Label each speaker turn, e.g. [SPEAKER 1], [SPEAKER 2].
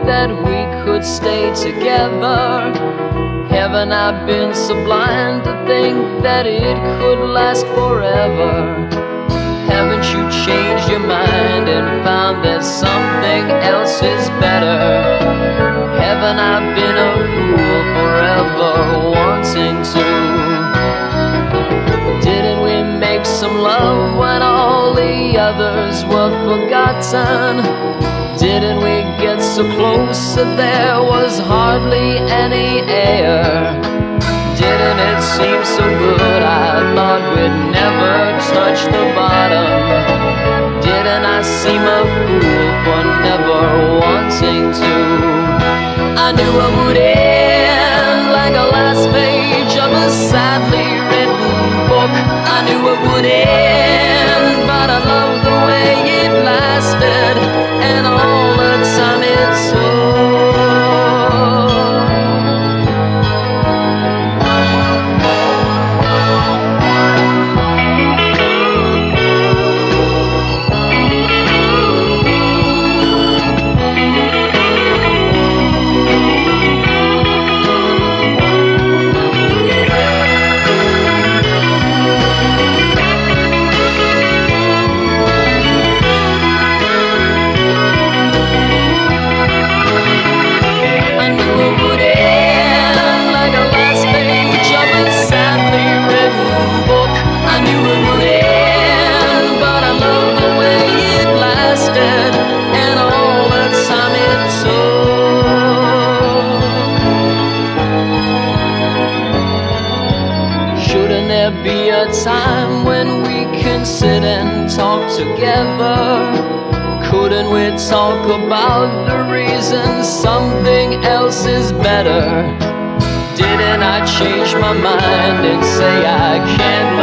[SPEAKER 1] that we could stay together. Haven't I been so blind to think that it could last forever? Haven't you changed your mind and found that something else is better? Haven't I been a fool forever wanting to? Didn't we make some love when all the others were forgotten? Didn't we get so close that there was hardly any air? Didn't it seem so good I thought we'd never touch the bottom? Didn't I seem a fool for never wanting to? I knew it would end like a last page of a sadly written book. I knew it would end, but I loved the way it lasted and all the time it took. Shouldn't there be a time when we can sit and talk together? Couldn't we talk about the reason something else is better? Didn't I change my mind and say I can't